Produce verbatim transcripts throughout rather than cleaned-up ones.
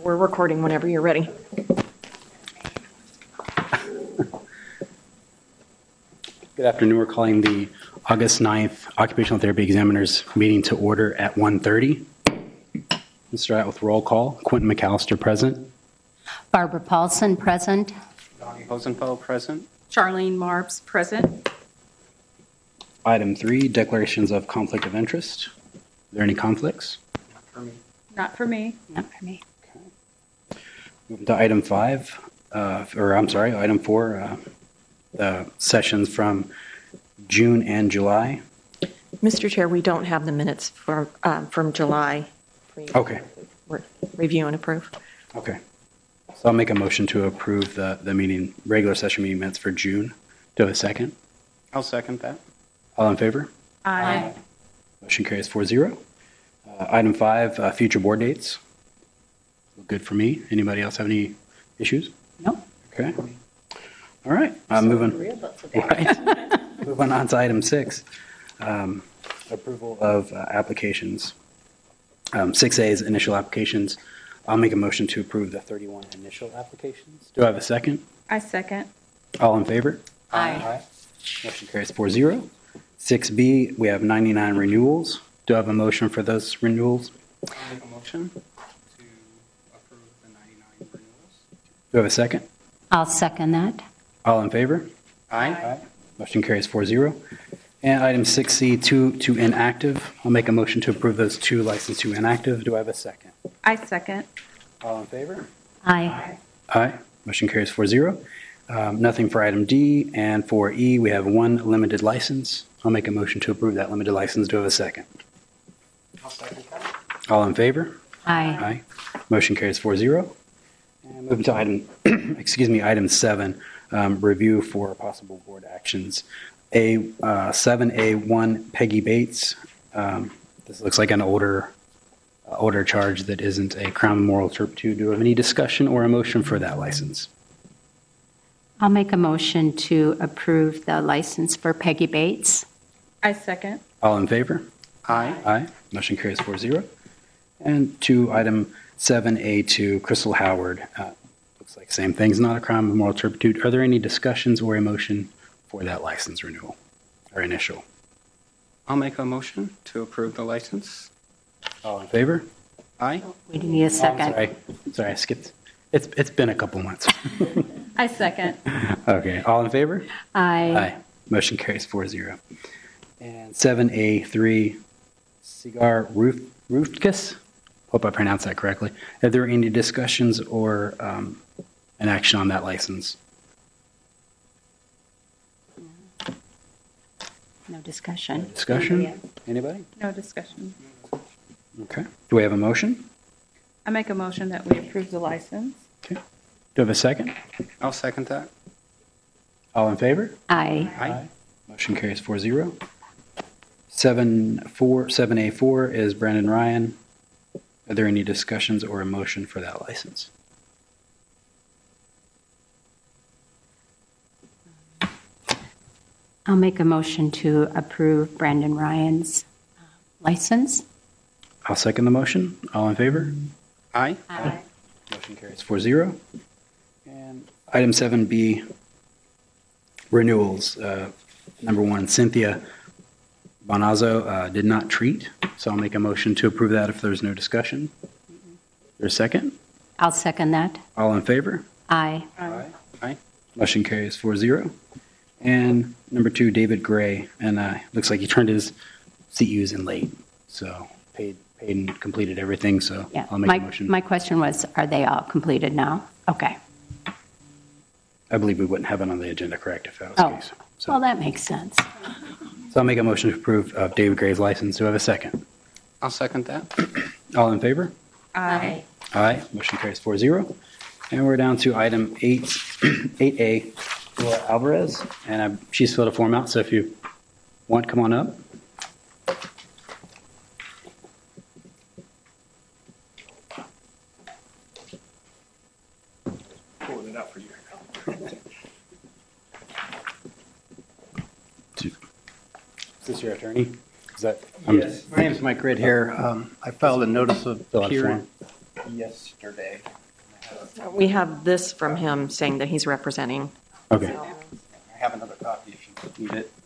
We're recording whenever you're ready. Good afternoon. We're calling the August ninth Occupational Therapy Examiners meeting to order at one thirty. Let's start out with roll call. Quentin McAllister present. Barbara Paulson present. Donnie Hosenfeld present. Charlene Marbs present. Item three, declarations of conflict of interest. Are there any conflicts? Not for me. Not for me. Not for me. Moving to item five, uh, or I'm sorry, item four, uh, the sessions from June and July. Mister Chair, we don't have the minutes for, um, from July. for you to Okay. re- Review and approve. Okay. So I'll make a motion to approve the, the meeting, regular session meeting minutes for June. Do I have a second? I'll second that. All in favor? Aye. Motion carries four zero. Uh, item five, uh, future board dates. Look good for me. Anybody else have any issues? No. Okay. All right. I'm moving. Right. Moving on to item six, um, approval of uh, applications. Um, six A is initial applications. I'll make a motion to approve the thirty-one initial applications. Do I have a second? I second. All in favor? Aye. Motion carries four zero. six B, we have ninety-nine renewals. Do I have a motion for those renewals? I'll make a motion to approve the ninety-nine renewals. Do I have a second? I'll second that. All in favor? Aye. Motion carries four zero. And item six C, two to inactive. I'll make a motion to approve those two licensed to inactive. Do I have a second? I second. All in favor? Aye. Aye. Motion carries four zero. Um, nothing for item D. And for E, we have one limited license. I'll make a motion to approve that limited license. Do I have a second? I'll second that. All in favor? Aye. Aye. Motion carries four zero. And moving to item, excuse me, item seven, um, review for possible board actions. A uh, seven A one Peggy Bates. Um, this looks like an older, uh, older charge that isn't a Crown Memorial Turpitude. Do you have any discussion or a motion for that license? I'll make a motion to approve the license for Peggy Bates. I second. All in favor? Aye. Aye. Motion carries four zero. And to item seven A two, Crystal Howard. Uh, looks like same things, not a Crown Memorial Turpitude. Are there any discussions or a motion for that license renewal or initial? I'll make a motion to approve the license. All in favor? Aye. We need a Oh, second. sorry. Sorry, I skipped. It's it's been a couple months. I second. Okay. All in favor? Aye. Aye. Motion carries four zero. And seven A three, Cigar Roof Roofkis. Hope I pronounced that correctly. Are there any discussions or um, an action on that license? No discussion. Discussion? Anybody? No discussion. Okay. Do we have a motion? I make a motion that we approve the license. Okay. Do we have a second? I'll second that. All in favor? Aye. Aye. Motion carries four zero. Seven four seven A four is Brandon Ryan. Are there any discussions or a motion for that license? I'll make a motion to approve Brandon Ryan's uh, license. I'll second the motion. All in favor? Aye. Aye. Motion carries four zero. And item seven B, renewals. Uh, number one, Cynthia Bonazzo uh, did not treat, so I'll make a motion to approve that if there's no discussion. There's a second? I'll second that. All in favor? Aye. Aye. Aye. Motion carries four zero. And number two, David Gray, and uh, looks like he turned his C Us in late, so paid, paid and completed everything. So Yeah. I'll make My, a motion. my question was, are they all completed now? Okay. I believe we wouldn't have it on the agenda, correct, if that was the Oh, case. So, well, that makes sense. so I'll make a motion to approve of David Gray's license. Do I have a second? I'll second that. All in favor? Aye. Aye. Motion carries four zero. And we're down to item eight, eight A, Laura Alvarez, and I, she's filled a form out. So if you want, come on up. Pulling it out for you. Is this your attorney? Is that? I'm- Yes, my name's Mike Ritt here. Um, I filed a notice of Fill out a hearing. yesterday. We have this from him saying that he's representing. Okay. I have another copy if you need it.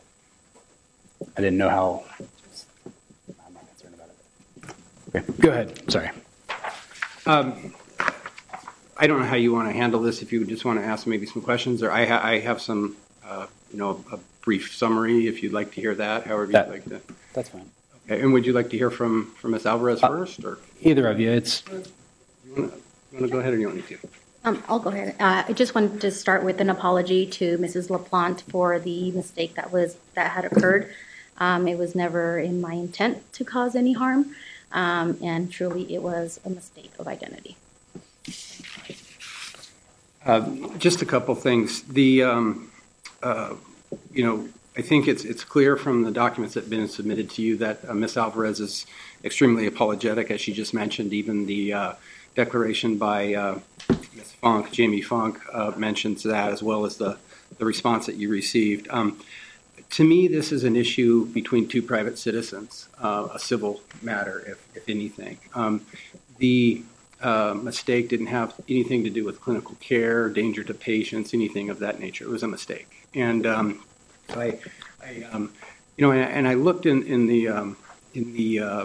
I didn't know how. I'm not concerned about it. Okay, go ahead. Sorry. Um, I don't know how you want to handle this, if you just want to ask maybe some questions, or I, ha- I have some, uh, you know, a brief summary if you'd like to hear that, however you'd That- like to. That's fine. Okay, and would you like to hear from, from Miz Alvarez first, or Either of you, it's you want to go ahead, or you want me to? Um, I'll go ahead. Uh, I just wanted to start with an apology to Missus LaPlante for the mistake that was that had occurred. Um, it was never in my intent to cause any harm, um, and truly it was a mistake of identity. Uh, Just a couple things. The, um, uh, you know, I think it's it's clear from the documents that have been submitted to you that uh, Miz Alvarez is extremely apologetic, as she just mentioned. Even the uh, declaration by uh, Miz Funk, Jamie Funk, uh, mentions that, as well as the, the response that you received. Um, to me, this is an issue between two private citizens, uh, a civil matter, if, if anything. Um, the uh, mistake didn't have anything to do with clinical care, danger to patients, anything of that nature. It was a mistake. And um, I, I um, you know, and, and I looked in, in the, um, in the uh,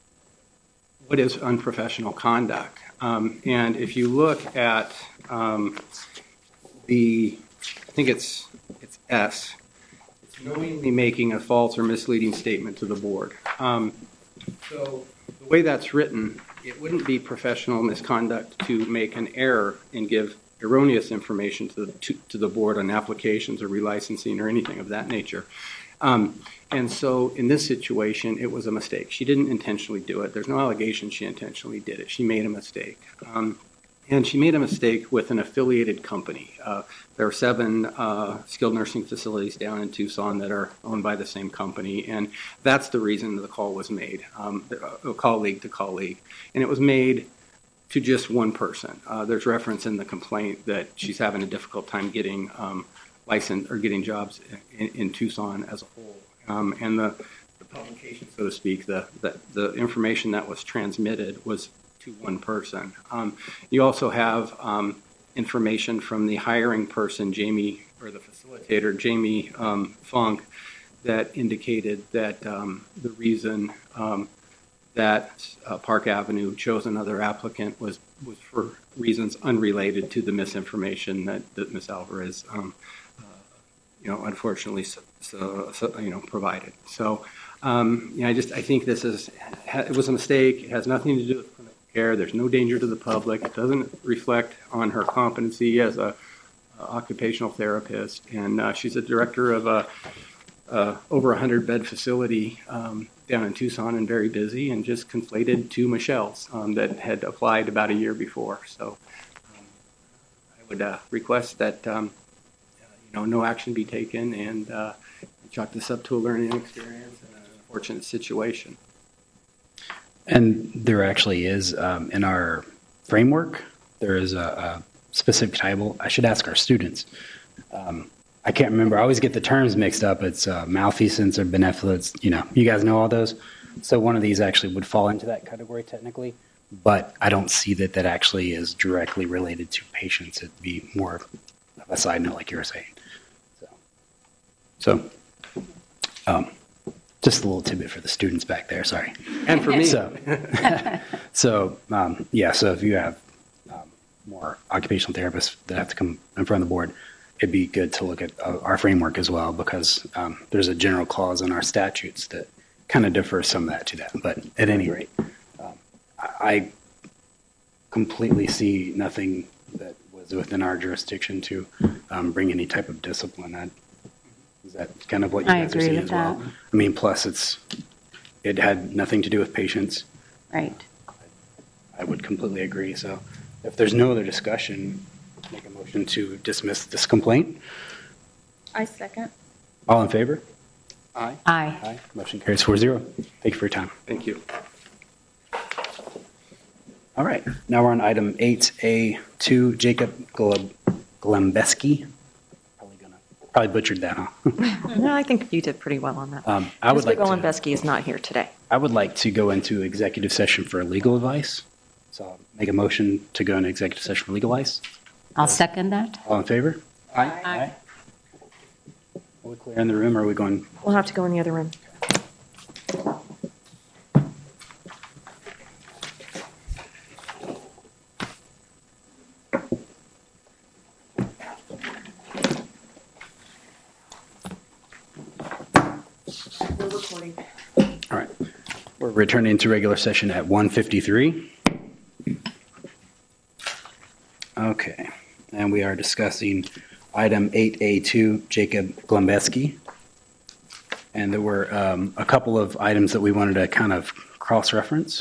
what is unprofessional conduct. Um, and if you look at um, the, I think it's it's S, it's knowingly making a false or misleading statement to the board. Um, so the way that's written, it wouldn't be professional misconduct to make an error and give erroneous information to the, to, to the board on applications or relicensing or anything of that nature. Um, and so in this situation, it was a mistake. She didn't intentionally do it. There's no allegation she intentionally did it. She made a mistake. Um, and she made a mistake with an affiliated company. Uh, there are seven uh, skilled nursing facilities down in Tucson that are owned by the same company, and that's the reason the call was made, um, a colleague to colleague. And it was made to just one person. Uh, there's reference in the complaint that she's having a difficult time getting um, licensed or getting jobs in, in Tucson as a whole. Um, and the, the publication, so to speak, the, the, the information that was transmitted was to one person. Um, you also have um, information from the hiring person, Jamie, or the facilitator, Jamie um, Funk, that indicated that um, the reason um, that uh, Park Avenue chose another applicant was, was for reasons unrelated to the misinformation that, that Miz Alvarez, um, uh, you know, unfortunately, so, so, so, you know, provided. So, um, you know, I just I think this is it was a mistake. It has nothing to do with clinical care. There's no danger to the public. It doesn't reflect on her competency as a, a occupational therapist, and uh, she's a director of a. Uh, over a hundred bed facility um, down in Tucson, and very busy, and just conflated two Michelles um, that had applied about a year before. So um, I would uh, request that um, uh, you know no action be taken, and uh, chalk this up to a learning experience and an unfortunate situation. And there actually is, um, in our framework, there is a, a specific title. I should ask our students. Um, I can't remember. I always get the terms mixed up. It's uh, malfeasance or benevolence. You know, you guys know all those. So one of these actually would fall into that category technically, but I don't see that that actually is directly related to patients. It'd be more of a side note, like you were saying. So, so um, just a little tidbit for the students back there. Sorry. And for me. So, so um, yeah, so if you have um, more occupational therapists that have to come in front of the board, it'd be good to look at uh, our framework as well, because um, there's a general clause in our statutes that kind of differs some of that to that. But at any rate, um, I, I completely see nothing that was within our jurisdiction to um, bring any type of discipline. I, is that kind of what you I guys are agree seeing with as well? that. I mean, plus it's it had nothing to do with patients. Right. I would completely agree. So if there's no other discussion, make a motion to dismiss this complaint. I second. All in favor? Aye. Aye. Aye. Motion carries four zero. Thank you for your time. Thank you. All right. Now we're on item eight A two, Jacob Gleb- Glembeski. Probably gonna probably butchered that, huh? No, I think you did pretty well on that. Um, I would Mister like to- Golombeski is not here today. I would like to go into executive session for legal advice. So I'll make a motion to go into executive session for legal ice. I'll second that. All in favor? Aye. Aye. Are we clear in the room, or are we going? We'll have to go in the other room. We're recording. All right. We're returning to regular session at one fifty-three. Okay. And we are discussing item eight A two, Jacob Glembeski. And there were um, a couple of items that we wanted to kind of cross-reference.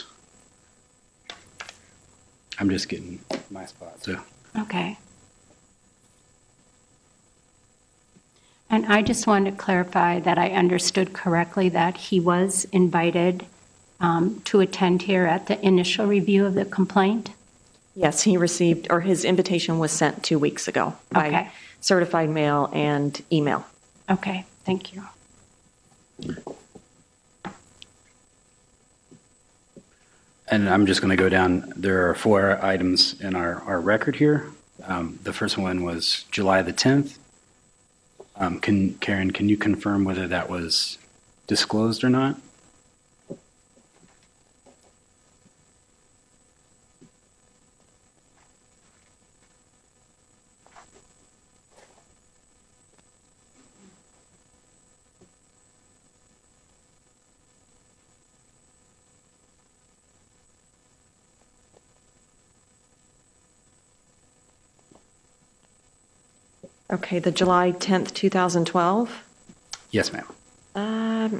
I'm just getting my spot, so. Okay. And I just wanted to clarify that I understood correctly that he was invited um, to attend here at the initial review of the complaint? Yes, he received, or his invitation was sent two weeks ago by Okay. certified mail and email. Okay, thank you. And I'm just going to go down, there are four items in our, our record here. Um, the first one was July the tenth. Um, can, Karen, can you confirm whether that was disclosed or not? Okay, the July tenth, two thousand twelve. Yes, ma'am. Um,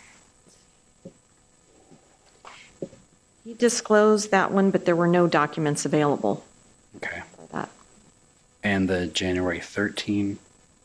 he disclosed that one, but there were no documents available Okay. for that. And the January thirteenth.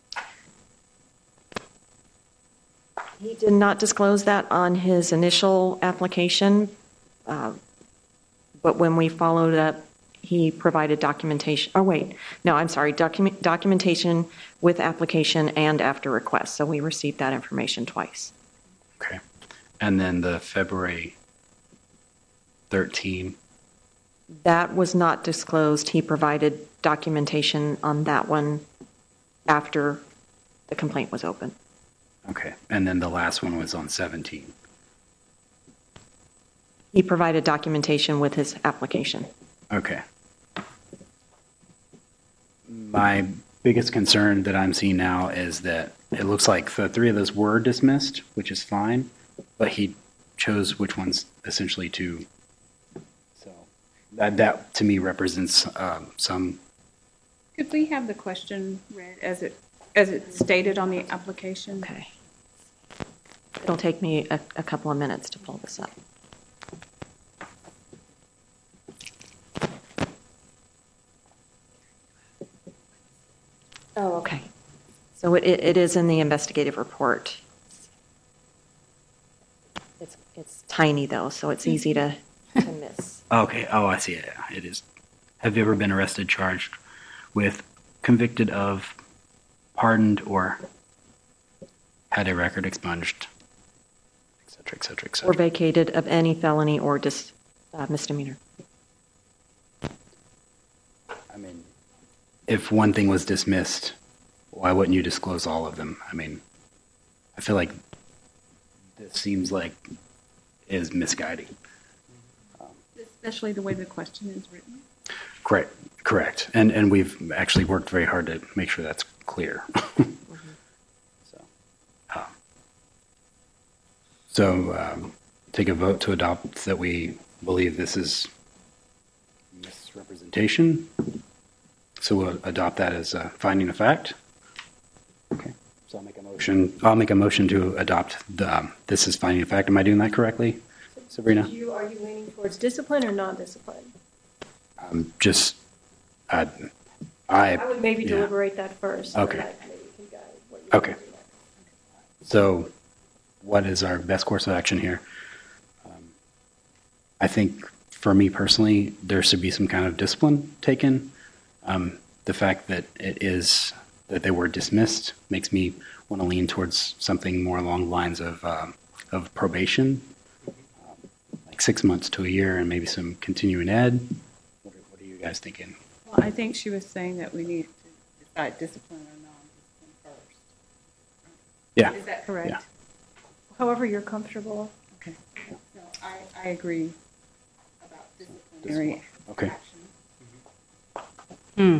He did not disclose that on his initial application, uh, but when we followed up, he provided documentation. Oh, wait, no, I'm sorry, document, documentation with application and after request. So we received that information twice. Okay. And then the February thirteenth. That was not disclosed. He provided documentation on that one after the complaint was open. Okay. And then the last one was on seventeen. He provided documentation with his application. Okay. My biggest concern that I'm seeing now is that it looks like the three of those were dismissed, which is fine, but he chose which ones essentially to. So that, that to me represents um, some. Could we have the question read as it, as it stated on the application? Okay. It'll take me a, a couple of minutes to pull this up. Oh, okay. So it, it is in the investigative report. It's, it's tiny though, so it's easy to, to miss. Okay. Oh, I see it. It is. Have you ever been arrested, charged with, convicted of, pardoned, or had a record expunged, et cetera, et cetera, et cetera? Or vacated of any felony or dis, uh, misdemeanor. I mean, if one thing was dismissed, why wouldn't you disclose all of them? I mean, I feel like this seems like is misguiding. Especially the way the question is written. Correct, correct. And and we've actually worked very hard to make sure that's clear. So, um, so um, take a vote to adopt that we believe this is misrepresentation. So we'll adopt that as a finding of fact. Okay. So I'll make a motion. I'll make a motion to adopt the um, this is finding of fact. Am I doing that correctly, Sabrina? You, are you leaning towards discipline or non-discipline? Um, just uh, I. I would maybe yeah. deliberate that first. so Okay. that maybe can guide what you Okay. do next. So, what is our best course of action here? Um, I think, for me personally, there should be some kind of discipline taken. Um, the fact that it is that they were dismissed makes me want to lean towards something more along the lines of um, of probation, um, like like six months to a year and maybe some continuing ed? What are, what are you guys thinking? Well, I think she was saying that we need to decide discipline or non-discipline first. Yeah. Is that correct? Yeah. However you're comfortable. Okay. No, I, I agree about disciplinary Okay. action. Hmm.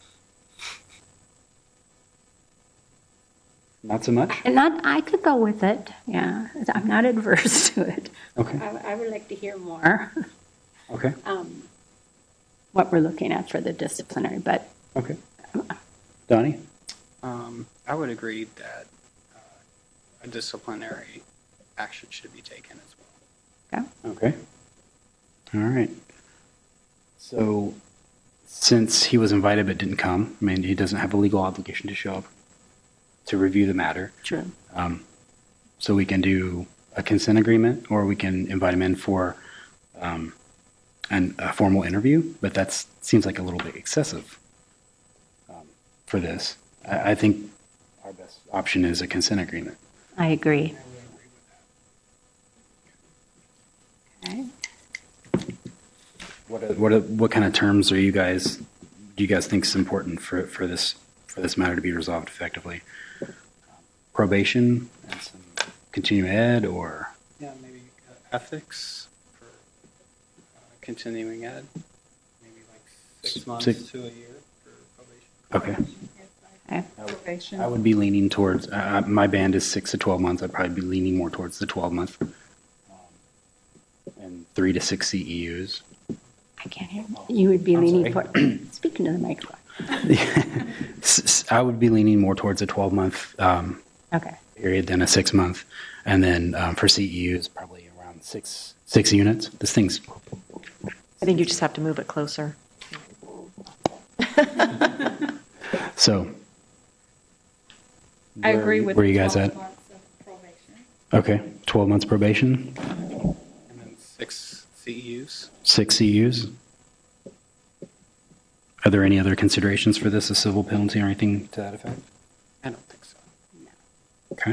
Not so much? And not, I could go with it, yeah. I'm not adverse to it. Okay. I, I would like to hear more, Okay. um, what we're looking at for the disciplinary, but Okay. Donnie? Um, I would agree that uh, a disciplinary action should be taken as well. Okay. All right. So, since he was invited but didn't come, I mean, he doesn't have a legal obligation to show up to review the matter. true. Um, so we can do a consent agreement, or we can invite him in for um, an, a formal interview. But that seems like a little bit excessive um, for this. I, I think our best option is a consent agreement. I agree. Okay. What are, what are, what kind of terms are you guys? Do you guys think is important for for this for this matter to be resolved effectively? Probation and some continuing ed, or Yeah, maybe uh, ethics for uh, continuing ed, maybe like six months Six- to a year for probation. okay. Okay. Probation. I would be leaning towards. Uh, my band is six to twelve months. I'd probably be leaning more towards the twelve month, um, and three to six C E Us. I can't hear. You would be I'm leaning sorry. for, speaking to the microphone. S- s- I would be leaning more towards a twelve month um, Okay. period than a six month, and then um, for C E Us probably around six six units. This thing's I think you just have to move it closer. so. I where- agree with. Where are you the guys twelve at? months of probation. Okay, twelve months probation, And then six C E Us. six C E Us. Are there any other considerations for this, a civil penalty or anything to that effect? I don't think so. Okay.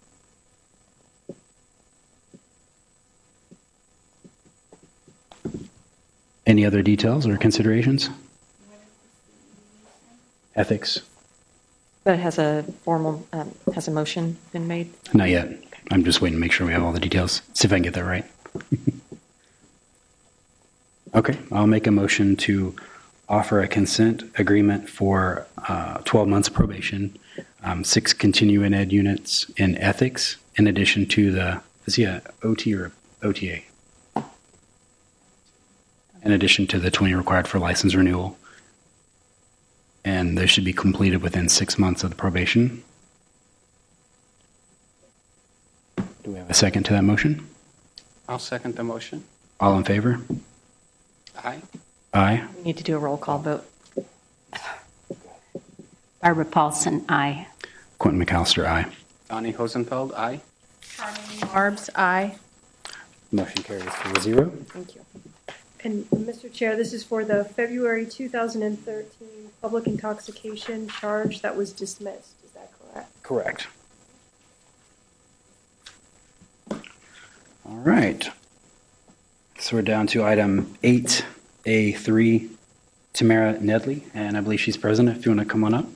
Any other details or considerations? Ethics? But has a formal, um, has a motion been made? Not yet. I'm just waiting to make sure we have all the details. See if I can get that right. Okay, I'll make a motion to offer a consent agreement for uh, twelve months probation, um, six continuing ed units in ethics, in addition to the, is he a O T or O T A? In addition to the twenty required for license renewal. And they should be completed within six months of the probation. Do we have a second to that motion? I'll second the motion. All in favor? Aye. Aye. We need to do a roll call vote. Barbara Paulson, aye. Quentin McAllister, aye. Donnie Hosenfeld, aye. Barb's aye. Motion carries four zero. Thank you. And Mister Chair, this is for the February two thousand thirteen public intoxication charge that was dismissed. Is that correct? Correct. All right. So we're down to item eight A three, Tamara Nedley, and I believe she's present. If you want to come on up.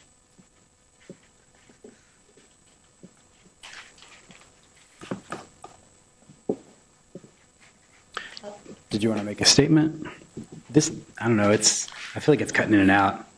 Did you want to make a statement? This, I don't know, it's, I feel like it's cutting in and out.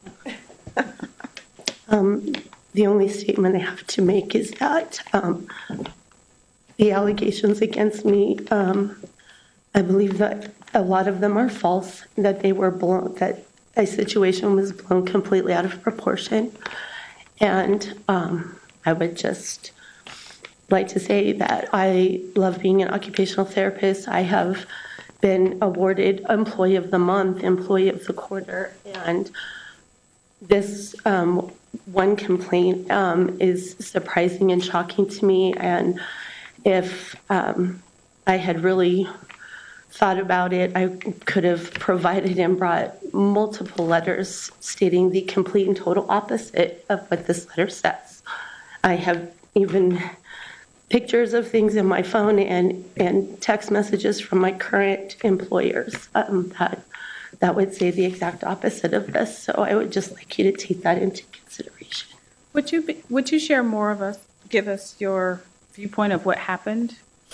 Um, the only statement I have to make is that um, the allegations against me, um, I believe that a lot of them are false, that they were blown, that a situation was blown completely out of proportion. And um, I would just like to say that I love being an occupational therapist. I have been awarded Employee of the Month, Employee of the Quarter, and this um, one complaint um, is surprising and shocking to me. And if um, I had really thought about it, I could have provided and brought multiple letters stating the complete and total opposite of what this letter says. I have even pictures of things in my phone and, and text messages from my current employers um, that, that would say the exact opposite of this. So I would just like you to take that into consideration. Would you, be- would you share more of us, give us your viewpoint of what happened?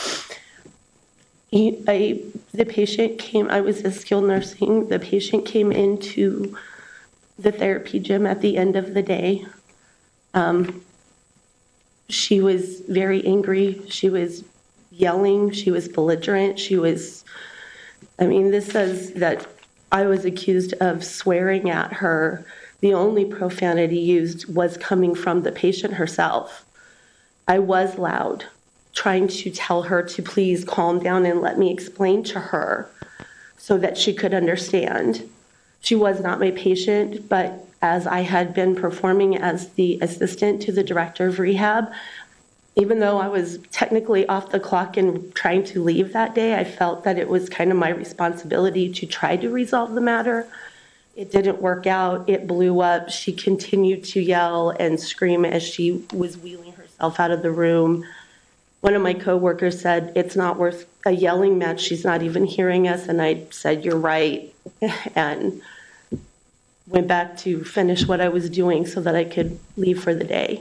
He, I, the patient came, I was in skilled nursing. The patient came into the therapy gym at the end of the day. Um, she was very angry. She was yelling. She was belligerent. She was, I mean, this says that I was accused of swearing at her. The only profanity used was coming from the patient herself. I was loud, trying to tell her to please calm down and let me explain to her so that she could understand. She was not my patient, but as I had been performing as the assistant to the director of rehab, even though I was technically off the clock and trying to leave that day, I felt that it was kind of my responsibility to try to resolve the matter. It didn't work out. It blew up. She continued to yell and scream as she was wheeling herself out of the room. One of my coworkers said, "It's not worth a yelling match. She's not even hearing us." And I said, "You're right." And went back to finish what I was doing so that I could leave for the day.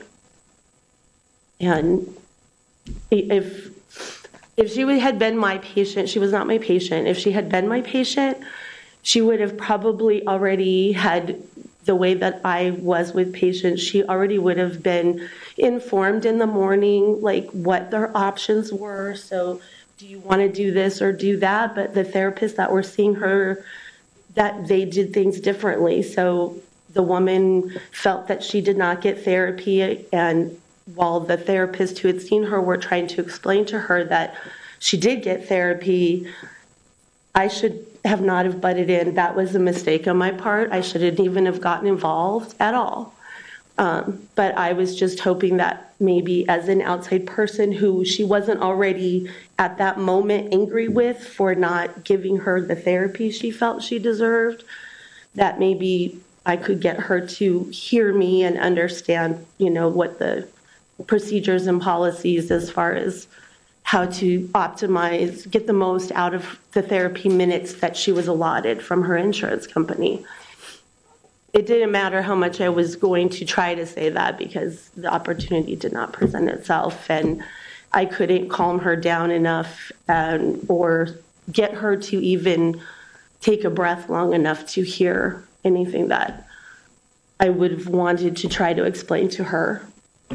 And if if she had been my patient, she was not my patient. If she had been my patient, she would have probably already had, the way that I was with patients, she already would have been informed in the morning, like what their options were. So do you want to do this or do that? But the therapists that were seeing her, that they did things differently. So the woman felt that she did not get therapy, and while the therapists who had seen her were trying to explain to her that she did get therapy, I should have not have butted in. That was a mistake on my part. I shouldn't even have gotten involved at all. Um, but I was just hoping that maybe as an outside person who she wasn't already at that moment angry with for not giving her the therapy she felt she deserved, that maybe I could get her to hear me and understand, you know, what the procedures and policies as far as how to optimize, get the most out of the therapy minutes that she was allotted from her insurance company. It didn't matter how much I was going to try to say that because the opportunity did not present itself, and I couldn't calm her down enough and, or get her to even take a breath long enough to hear anything that I would have wanted to try to explain to her.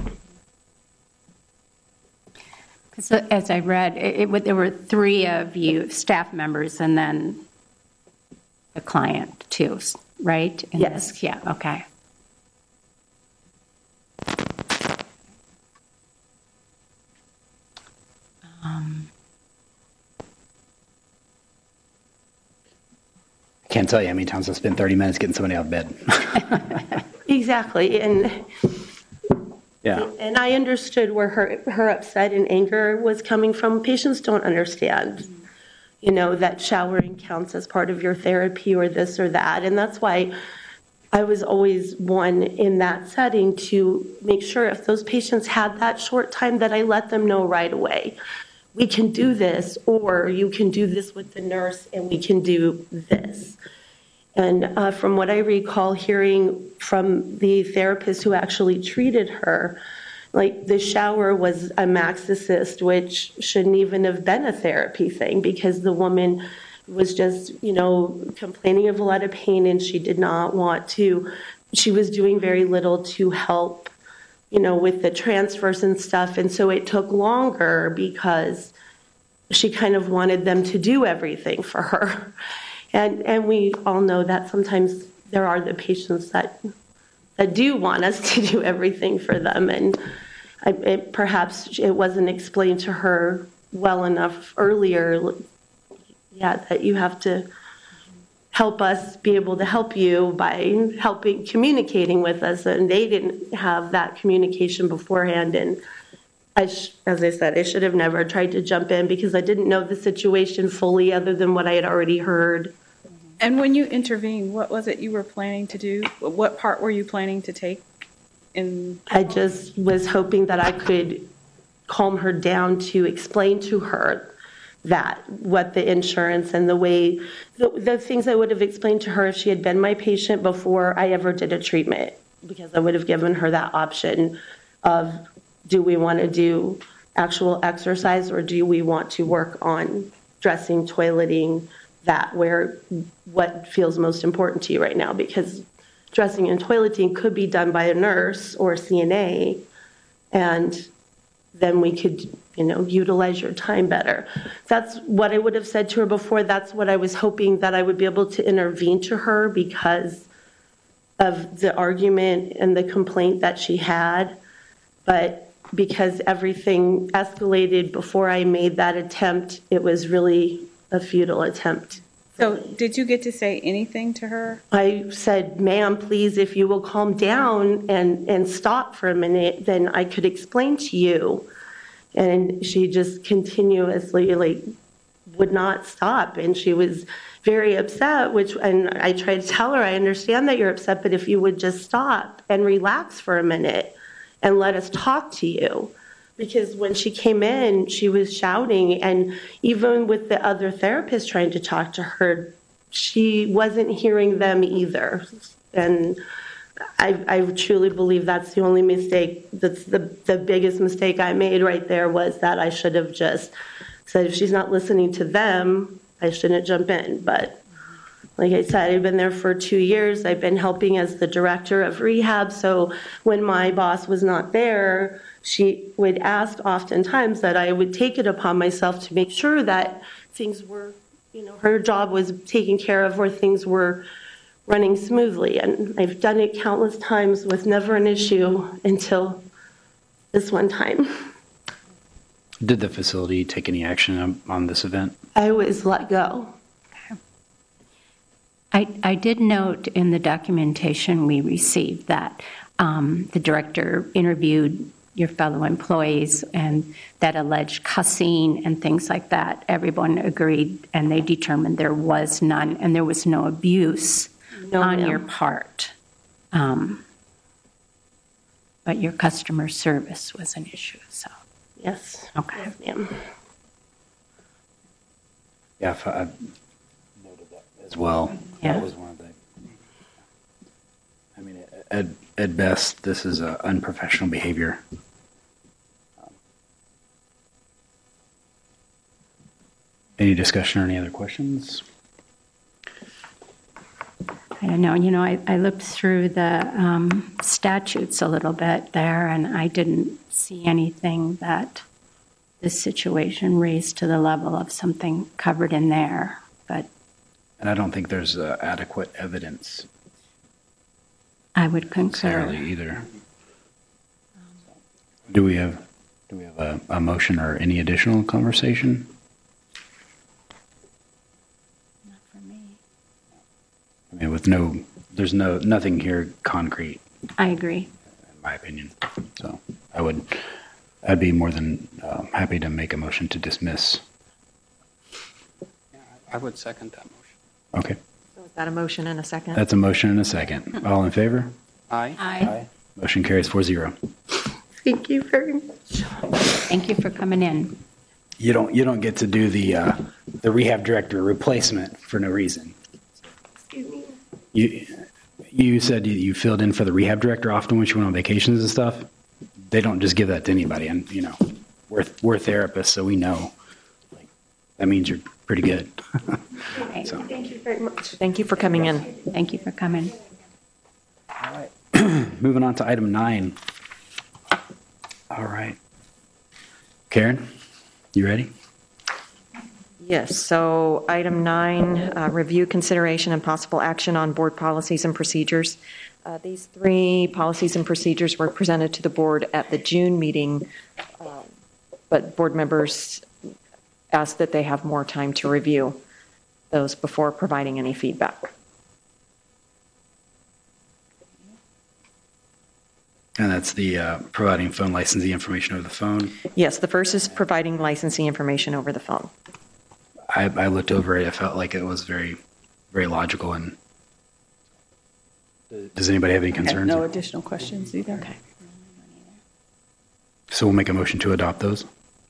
So as I read, it, it, there were three of you staff members and then the client too, right? In Yes. This, yeah, okay. Um, I can't tell you how many times I spent thirty minutes getting somebody out of bed. Exactly, and Yeah. and I understood where her her upset and anger was coming from. Patients don't understand, you know, that showering counts as part of your therapy or this or that, and that's why I was always one in that setting to make sure if those patients had that short time that I let them know right away. We can do this, or you can do this with the nurse, and we can do this. And uh, from what I recall hearing from the therapist who actually treated her, like the shower was a max assist, which shouldn't even have been a therapy thing because the woman was just, you know, complaining of a lot of pain and she did not want to, she was doing very little to help, you know, with the transfers and stuff. And so it took longer because she kind of wanted them to do everything for her. And and we all know that sometimes there are the patients that that do want us to do everything for them. And I, it, perhaps it wasn't explained to her well enough earlier, yeah, that you have to help us be able to help you by helping, communicating with us. And they didn't have that communication beforehand. And I sh- as I said, I should have never tried to jump in because I didn't know the situation fully other than what I had already heard. And when you intervened, what was it you were planning to do? What part were you planning to take in? I just was hoping that I could calm her down to explain to her that, what the insurance and the way, the, the things I would have explained to her if she had been my patient before I ever did a treatment, because I would have given her that option of, do we want to do actual exercise or do we want to work on dressing, toileting, that, where, what feels most important to you right now? Because dressing and toileting could be done by a nurse or a C N A, and then we could, you know, utilize your time better. That's what I would have said to her before. That's what I was hoping that I would be able to intervene to her because of the argument and the complaint that she had. But because everything escalated before I made that attempt, it was really a futile attempt. So did you get to say anything to her? I said, ma'am, please, if you will calm down and, and stop for a minute, then I could explain to you. And she just continuously, like, would not stop. And she was very upset, which, and I tried to tell her, I understand that you're upset, but if you would just stop and relax for a minute and let us talk to you. Because when she came in, she was shouting, and even with the other therapist trying to talk to her, she wasn't hearing them either. And I, I truly believe that's the only mistake, that's the, the biggest mistake I made right there, was that I should have just said, if she's not listening to them, I shouldn't jump in. But like I said, I've been there for two years. I've been helping as the director of rehab. So when my boss was not there, she would ask oftentimes that I would take it upon myself to make sure that things were, you know, her job was taken care of, or things were running smoothly. And I've done it countless times with never an issue until this one time. Did the facility take any action on, on this event? I was let go. I, I did note in the documentation we received that um, the director interviewed your fellow employees, and that alleged cussing and things like that, everyone agreed and they determined there was none, and there was no abuse No, on ma'am. your part. Um, but your customer service was an issue, so. Yes. Okay. Yes, ma'am. Yeah, if I noted that as well. Yeah. That was one of the, I mean, at, at best, this is uh, unprofessional behavior. Any discussion or any other questions? I don't know, you know, I, I looked through the um, statutes a little bit there, and I didn't see anything that this situation raised to the level of something covered in there, but And I don't think there's uh, adequate evidence I would concur. necessarily either. Do we have, do we have a, a motion or any additional conversation? Not for me. I mean, with no, there's no, nothing here concrete, I agree. in my opinion. So I would, I'd be more than uh, happy to make a motion to dismiss. Yeah, I would second that motion. Okay, So is that a motion and a second? that's a motion and a second. All in favor? Aye. Aye. Motion carries four zero. Thank you very much. Thank you for coming in. You don't, you don't get to do the, uh, the rehab director replacement for no reason. Excuse me. You, you said you, you filled in for the rehab director often when she went on vacations and stuff. They don't just give that to anybody, and you know, we're we're therapists, so we know. Like, that means you're pretty good. Okay. So, Thank you very much. Thank you for coming in. Thank you for coming. all right. Moving on to item nine. All right, Karen, you ready? Yes, so item nine, uh, review, consideration, and possible action on board policies and procedures. Uh, These three policies and procedures were presented to the board at the June meeting, um, but board members asked that they have more time to review those before providing any feedback. And that's the uh, providing phone licensing information over the phone. Yes, the first is providing licensing information over the phone. I, I looked over it. I felt like it was very, very logical. And does anybody have any concerns? No additional questions either. Okay. So we'll make a motion to adopt those?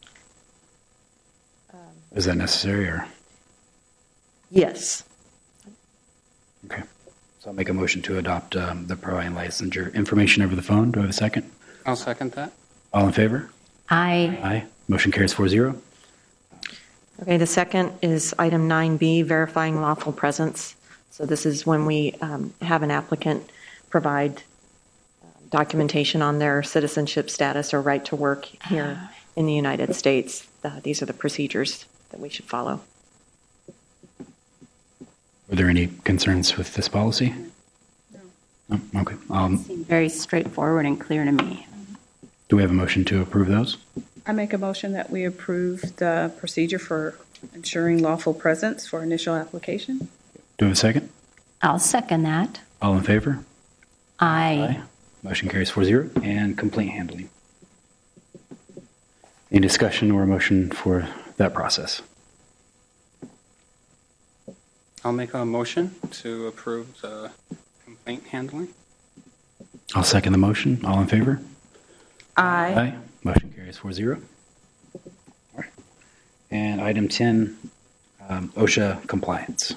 Is that necessary, or? Yes. Okay. So I'll make a motion to adopt um, the providing licensure information over the phone. Do I have a second? I'll second that. All in favor? I, Aye. Motion carries four zero. Okay, the second is item nine B, verifying lawful presence. So this is when we um, have an applicant provide um, documentation on their citizenship status or right to work here in the United States. Uh, These are the procedures that we should follow. Were there any concerns with this policy? No. No? Okay. Um, seem very straightforward and clear to me. do we have a motion to approve those? I make a motion that we approve the procedure for ensuring lawful presence for initial application. Do we have a second? I'll second that. All in favor? I, Motion carries four zero. And complaint handling. Any discussion or motion for that process? I'll make a motion to approve the complaint handling. I'll second the motion. All in favor? Aye. Motion carries four zero. All right. And item ten, um, OSHA compliance.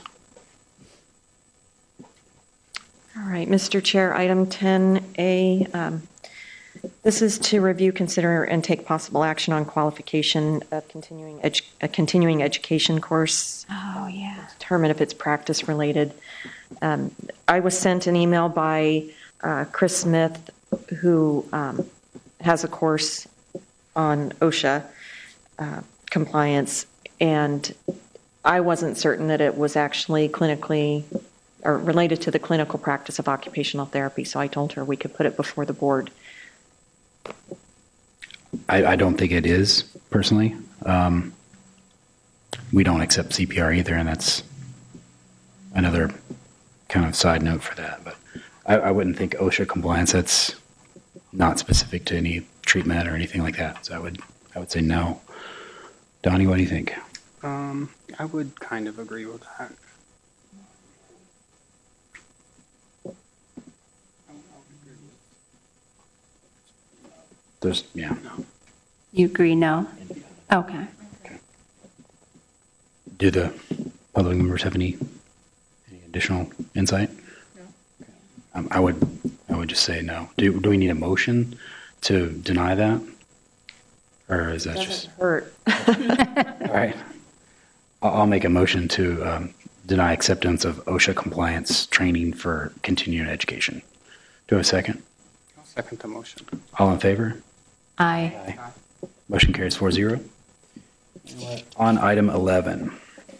All right, Mister Chair, item ten A, um, this is to review, consider, and take possible action on qualification of continuing edu- a continuing education course. oh, yeah. Determine if it's practice related. Um, I was sent an email by uh, Chris Smith, who um, has a course on OSHA uh, compliance, and I wasn't certain that it was actually clinically or related to the clinical practice of occupational therapy, so I told her we could put it before the board. I, I don't think it is, personally. Um, we don't accept C P R either, and that's another kind of side note for that. But I, I wouldn't think OSHA compliance, that's not specific to any treatment or anything like that. So I would, I would say no. Donnie, what do you think? Um, I would kind of agree with that. There's, yeah. You agree, no? Okay. Do the public members have any, any additional insight? No. Um, I would, I would just say no. Do, do we need a motion to deny that? Or is that just? Doesn't hurt. All right. I'll, I'll make a motion to um, deny acceptance of OSHA compliance training for continuing education. Do I have a second? I'll second the motion. All in favor? I, Aye. Motion carries four zero. On item eleven.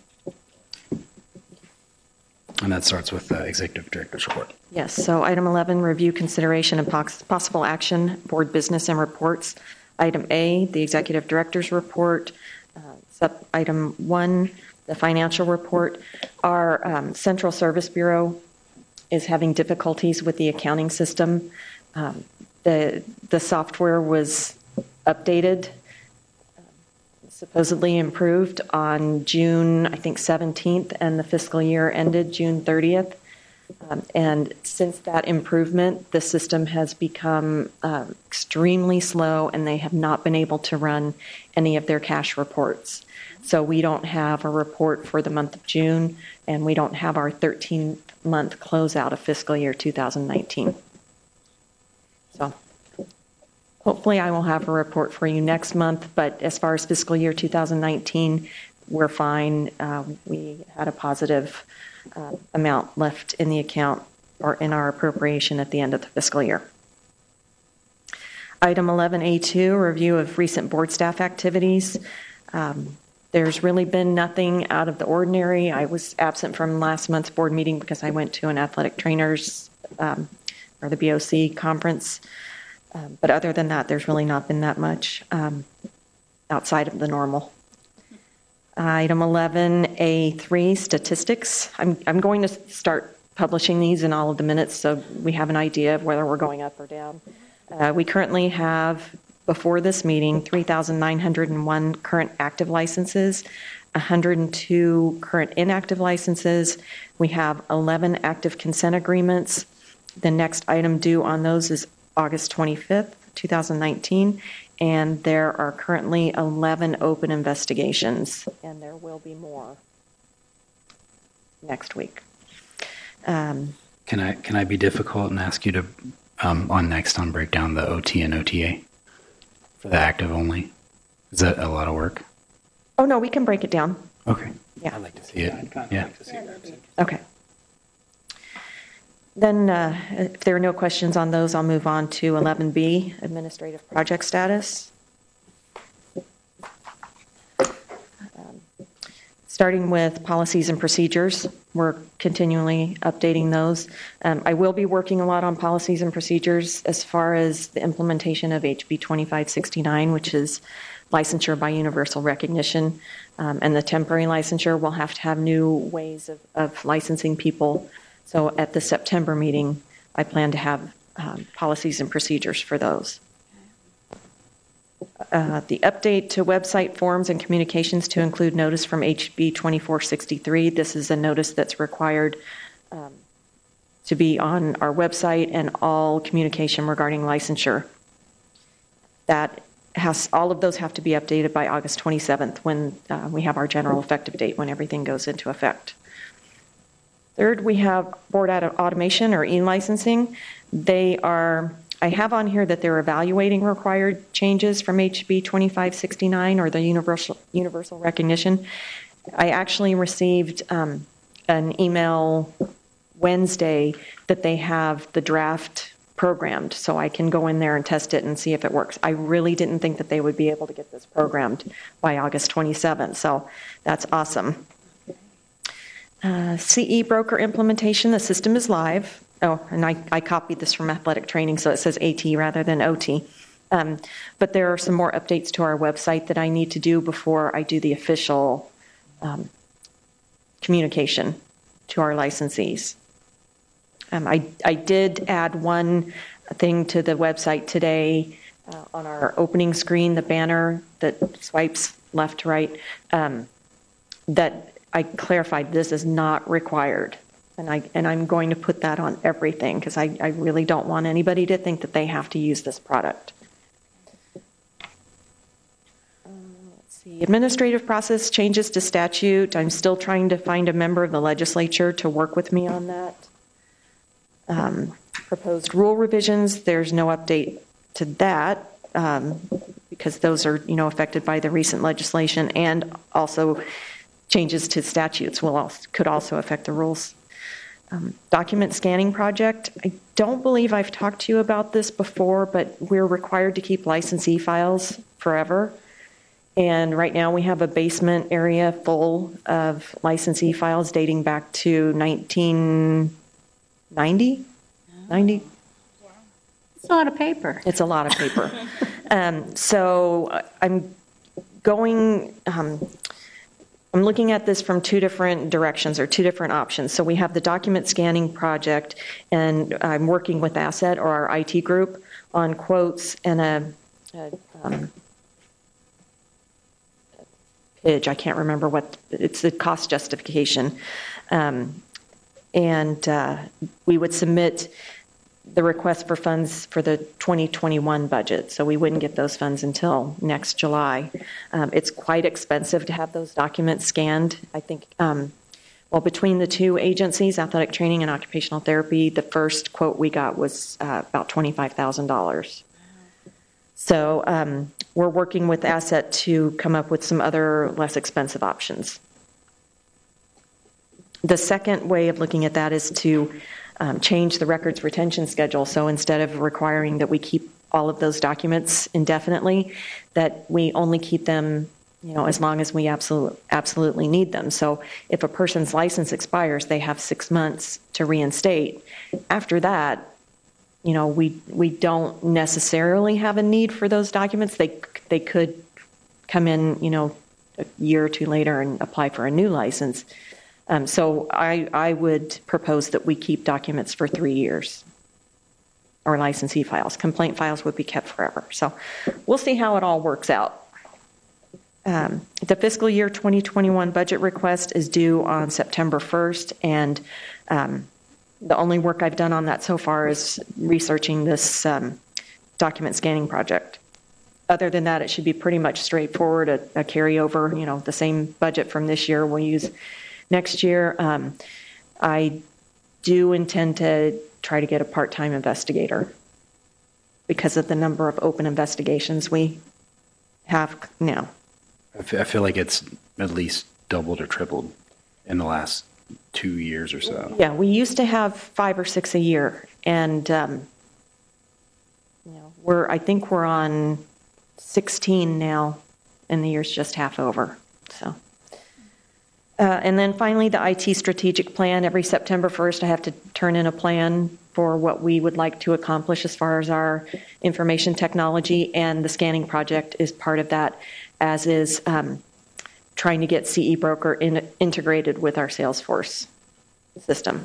And that starts with the executive director's report. Yes, so item eleven, review, consideration, and pox- possible action, board business and reports. Item A, the executive director's report. Uh, sub item one, the financial report. Our um, Central Service Bureau is having difficulties with the accounting system. Um, the the software was updated, supposedly improved on June, I think, seventeenth, and the fiscal year ended June thirtieth. Um, and since that improvement, the system has become uh, extremely slow, and they have not been able to run any of their cash reports. So we don't have a report for the month of June, and we don't have our thirteenth month closeout of fiscal year two thousand nineteen. So hopefully I will have a report for you next month, but as far as fiscal year two thousand nineteen, we're fine. Uh, we had a positive uh, amount left in the account or in our appropriation at the end of the fiscal year. Item eleven A two, review of recent board staff activities. Um, there's really been nothing out of the ordinary. I was absent from last month's board meeting because I went to an athletic trainers um, or the B O C conference. Um, but other than that, there's really not been that much um, outside of the normal. Uh, item eleven A three, statistics. I'm, I'm going to start publishing these in all of the minutes so we have an idea of whether we're going up or down. Uh, we currently have, before this meeting, three thousand nine hundred one current active licenses, one hundred two current inactive licenses. We have eleven active consent agreements. The next item due on those is August twenty-fifth, two thousand nineteen, and there are currently eleven open investigations, and there will be more next week. Um, Can I can I be difficult and ask you to um, on next on break down the O T and O T A for the active only? Is that a lot of work? oh, no, we can break it down. Okay. Yeah. I'd like to see it. I'd kind of Yeah. like to see that. Okay. Then, uh, if there are no questions on those, I'll move on to eleven B, administrative project status. Um, Starting with policies and procedures, we're continually updating those. Um, I will be working a lot on policies and procedures as far as the implementation of H B twenty-five sixty-nine, which is licensure by universal recognition. Um, and the temporary licensure will have to have new ways of, of licensing people. So at the September meeting, I plan to have um, policies and procedures for those. Uh, the update to website forms and communications to include notice from H B twenty-four sixty-three. This is a notice that's required um, to be on our website and all communication regarding licensure. That has, all of those have to be updated by August twenty-seventh when uh, we have our general effective date, when everything goes into effect. Third, we have board automation or e-licensing. They are, I have on here that they're evaluating required changes from H B twenty-five sixty-nine or the universal universal recognition. I actually received um, an email Wednesday that they have the draft programmed, so I can go in there and test it and see if it works. I really didn't think that they would be able to get this programmed by August twenty-seventh, so that's awesome. Uh, C E broker implementation, the system is live. Oh, and I, I copied this from athletic training, so it says AT rather than O T. Um, but there are some more updates to our website that I need to do before I do the official um, communication to our licensees. Um, I, I did add one thing to the website today uh, on our opening screen, the banner that swipes left to right, um, that I clarified this is not required. And, I, and I'm going to put that on everything because I, I really don't want anybody to think that they have to use this product. Um, let's see. Administrative process changes to statute. I'm still trying to find a member of the legislature to work with me on that. Um, proposed rule revisions, there's no update to that um, because those are, you know, affected by the recent legislation, and also changes to statutes will also, could also affect the rules. Um, document scanning project, I don't believe I've talked to you about this before, but we're required to keep licensee files forever. And right now we have a basement area full of licensee files dating back to nineteen ninety? ninety? It's a lot of paper. It's a lot of paper. um, so I'm going, um, I'm looking at this from two different directions or two different options. So we have the document scanning project, and I'm working with Asset or our I T group on quotes and a, a um, pitch. I can't remember what, it's the cost justification. Um, and uh, we would submit the request for funds for the twenty twenty-one budget, so we wouldn't get those funds until next July. Um, it's quite expensive to have those documents scanned. I think, um, well, between the two agencies, athletic training and occupational therapy, the first quote we got was uh, about twenty-five thousand dollars. So um, we're working with Asset to come up with some other less expensive options. The second way of looking at that is to um, change the records retention schedule. So instead of requiring that we keep all of those documents indefinitely, that we only keep them, you know, as long as we absolutely absolutely need them. So if a person's license expires, they have six months to reinstate. After that, you know, we we don't necessarily have a need for those documents. They they could come in, you know, a year or two later and apply for a new license. Um, so I, I would propose that we keep documents for three years, or licensee files. Complaint files would be kept forever. So we'll see how it all works out. Um, the fiscal year twenty twenty-one budget request is due on September first, and um, the only work I've done on that so far is researching this um, document scanning project. other than that, it should be pretty much straightforward, a, a carryover, you know, the same budget from this year we'll use next year. Um, I do intend to try to get a part-time investigator because of the number of open investigations we have now. I fe- I feel like it's at least doubled or tripled in the last two years or so. Yeah, we used to have five or six a year, and um, you know, we're I think we're on sixteen now, and the year's just half over. So, uh, and then finally, the I T strategic plan. Every September first, I have to turn in a plan for what we would like to accomplish as far as our information technology, and the scanning project is part of that, as is um, trying to get C E Broker in, integrated with our Salesforce system.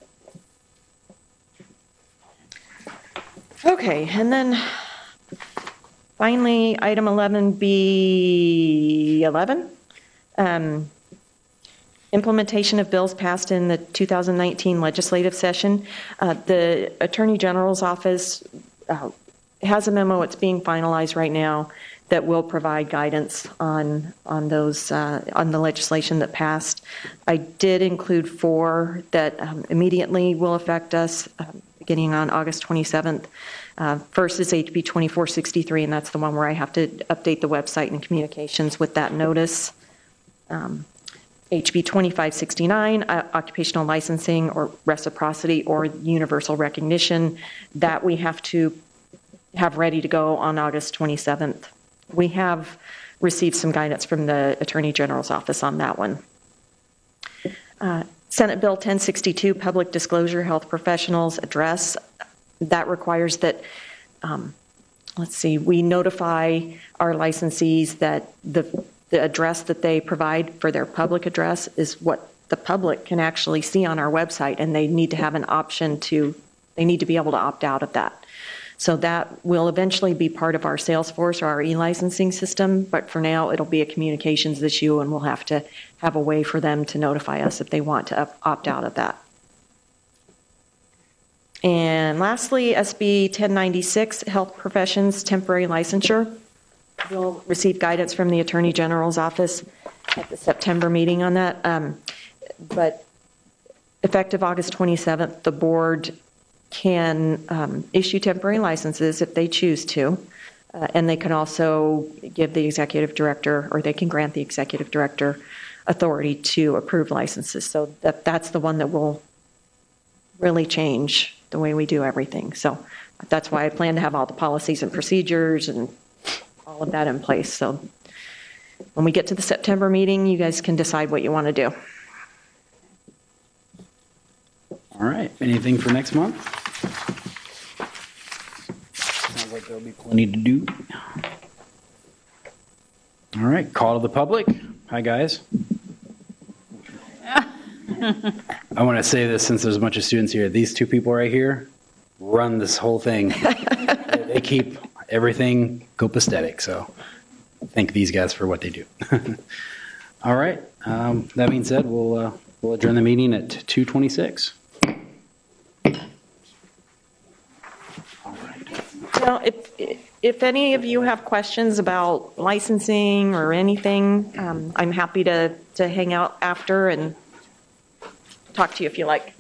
Okay, and then finally, item eleven B eleven, um, implementation of bills passed in the two thousand nineteen legislative session. Uh, the Attorney General's office uh, has a memo, it's being finalized right now, that will provide guidance on on those uh, on the legislation that passed. I did include four that um, immediately will affect us, um, beginning on August twenty-seventh. Uh, first is H B twenty-four sixty-three, and that's the one where I have to update the website and communications with that notice. Um, H B twenty-five sixty-nine, uh, occupational licensing or reciprocity or universal recognition, that we have to have ready to go on August twenty-seventh. We have received some guidance from the Attorney General's office on that one. Uh, Senate Bill ten sixty-two, public disclosure, health professionals address. That requires that, um, let's see, we notify our licensees that the, the address that they provide for their public address is what the public can actually see on our website, and they need to have an option to, they need to be able to opt out of that. So that will eventually be part of our Salesforce or our e-licensing system, but for now it'll be a communications issue, and we'll have to have a way for them to notify us if they want to opt out of that. And lastly, S B ten ninety-six, health professions temporary licensure. We'll receive guidance from the Attorney General's office at the September meeting on that. Um, but effective August twenty-seventh, the board can um, issue temporary licenses if they choose to, uh, and they can also give the executive director, or they can grant the executive director authority to approve licenses. So that that's the one that will really change the way we do everything. So that's why I plan to have all the policies and procedures and all of that in place. So when we get to the September meeting, you guys can decide what you want to do. All right, anything for next month? Sounds like there'll be plenty to do. All right, call to the public. Hi, guys. I want to say this since there's a bunch of students here. These two people right here run this whole thing. They keep everything copacetic, so thank these guys for what they do. All right, um, that being said, we'll, uh, we'll adjourn the meeting at two twenty-six. Well, if if any of you have questions about licensing or anything, um, I'm happy to, to hang out after and talk to you if you like.